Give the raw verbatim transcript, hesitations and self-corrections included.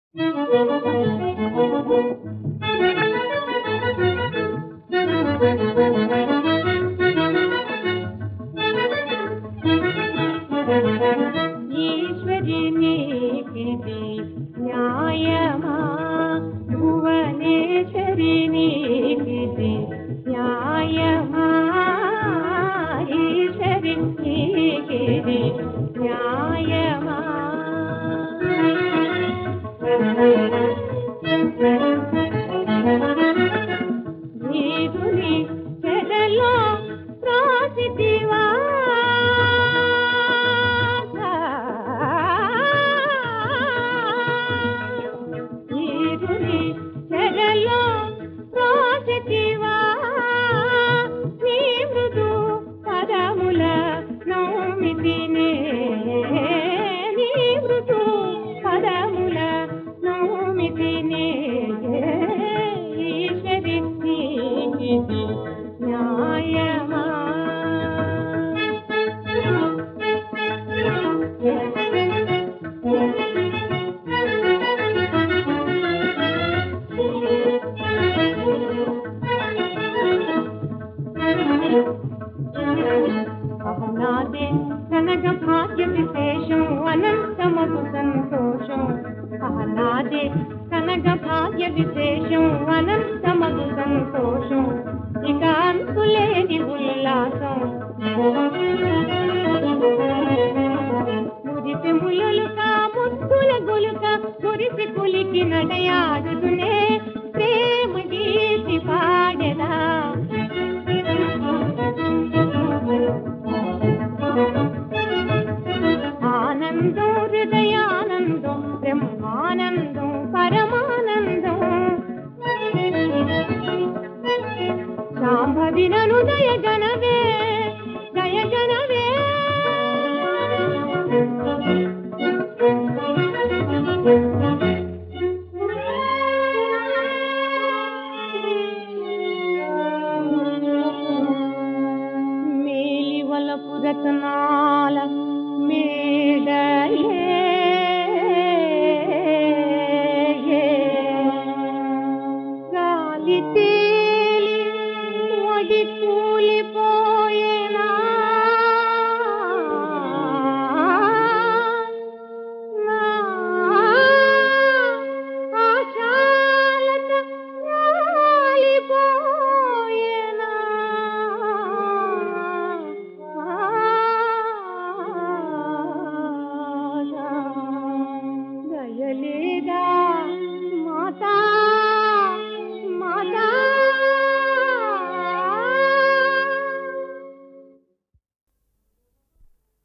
ఈశ్వరి నీకిది న్యాయమా, భువనేశ్వరి నీకిది న్యాయమా, ఈశ్వరి నీకిది న్యాయమా. నీదుని చెరలో రాసితివా, నీదుని చెరలో రాసితివా, నీ మృదు పదముల నౌమితినే, నీ మృదు పదముల నౌమితినే, ఈశ్వరి నీకిది న్యాయమా. అహనాదే కనక భాగ్య విశేషం అనంతమగు సంతోషం, అహనాదే కనక భాగ్య విశేషం అనంతమగు సంతోషం, ఇక అంతులేని ఉల్లాసం. మురిసి ములుక ముద్దుల గొలుక మురిసి కులికి నడయాడుతునే ప్రేమ గీతి పాడెదా. ఆనందం హృదయానందం బ్రహ్మానందం పరమానందం, శాంభవినను దయగనవే దయగనవే. మేలివలపు రతనాల మేడలే, గాలి తేలి ఒడి కూలిపోయేనా, నా ఆశాలత రాలిపోయేనా, దయలేదా